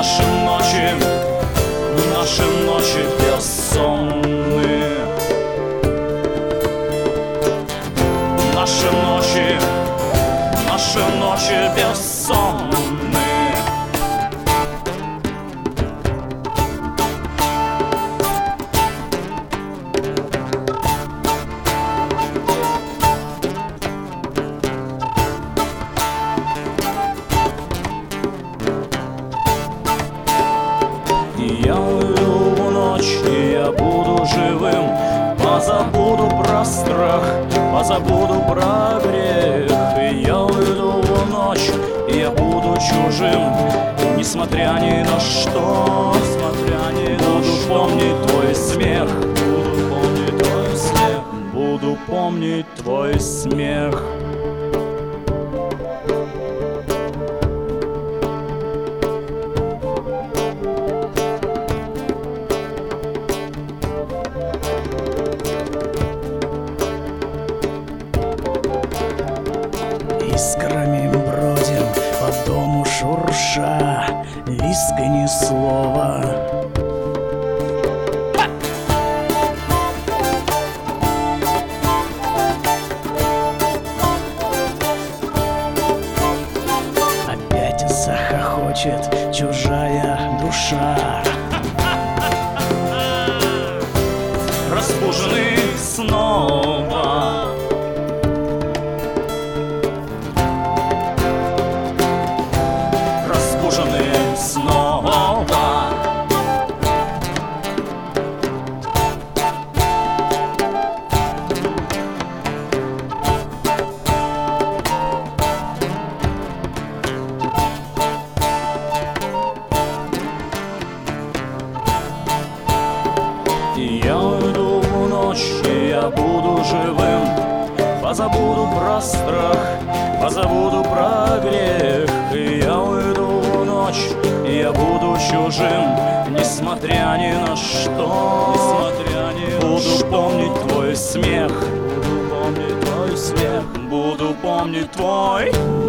наши ночи бессонные, наши ночи бессонные. Я уйду в ночь, и я буду живым. Позабуду про страх, позабуду про грех. И я уйду в ночь, и я буду чужим. Несмотря ни на что, буду помнить твой смех, буду помнить твой смех, буду помнить твой смех. Искрами бродим по дому шурша, виска ни слова. Опять захохочет чужая душа. Разбуженный снова, разбуженный снова. Я уйду в ночь, и я буду живым. Позабуду про страх, позабуду про грех. И я уйду в ночь, и я буду чужим. Несмотря ни на что, буду помнить твой смех, буду помнить твой смех, буду помнить твой.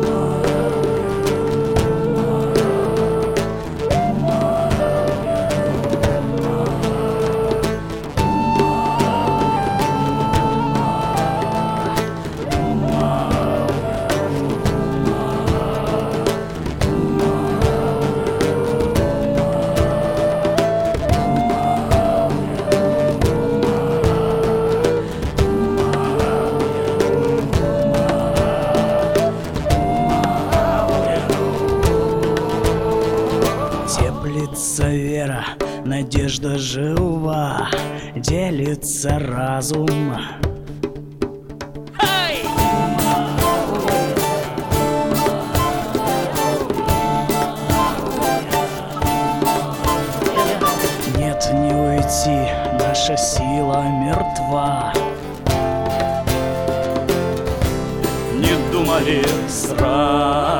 Теплится вера, надежда жива, делится разум. Нет, не уйти, наша сила мертва. Не думали сразу,